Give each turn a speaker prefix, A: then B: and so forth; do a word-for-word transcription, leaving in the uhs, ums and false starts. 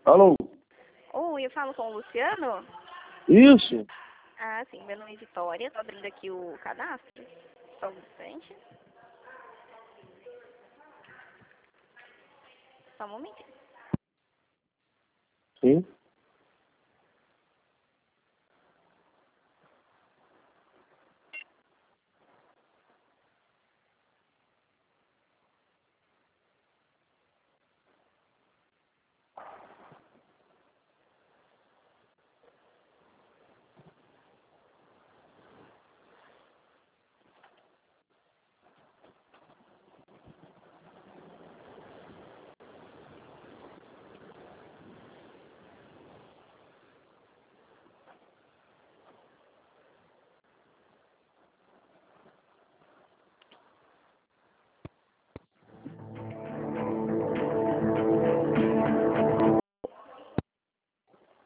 A: Alô?
B: Oi, eu falo com o Luciano?
A: Isso?
B: Ah, sim, meu nome é Vitória, tô abrindo aqui o cadastro. Só um instante. Só um momentinho.